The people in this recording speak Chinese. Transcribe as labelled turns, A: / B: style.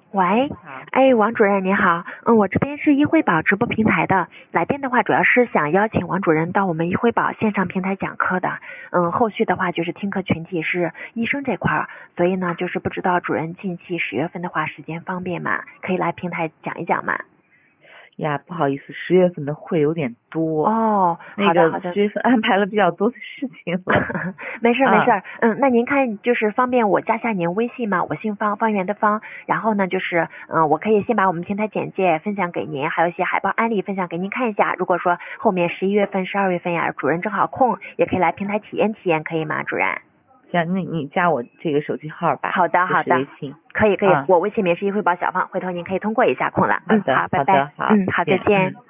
A: 喂，
B: 好，
A: 哎，王主任您好，我这边是医惠宝直播平台的，来电的话主要是想邀请王主任到我们医惠宝线上平台讲课的，后续的话就是听课群体是医生这块儿，所以呢就是不知道主任近期10月份的话时间方便吗？可以来平台讲一讲吗？
B: 呀，不好意思，10月份的会有点多，
A: 哦，
B: 那个
A: 好的好的。
B: 10月份安排了比较多的事情了。
A: 没事没
B: 啊，
A: 事，那您看就是方便我加下您微信吗？我姓方，方圆的方，然后呢就是我可以先把我们平台简介分享给您，还有一些海报案例分享给您看一下。如果说后面11月份、12月份呀，主任正好空，也可以来平台体验体验，可以吗？主任？
B: 行，那你加我这个手机号吧，
A: 好的好的，
B: 就是微信。
A: 可以，
B: 啊，
A: 我微信名是医惠宝小方，回头您可以通过一下空了。
B: 好的，
A: 好，拜
B: 好
A: 拜。
B: 的，好，
A: 好，
B: 谢谢
A: 再见。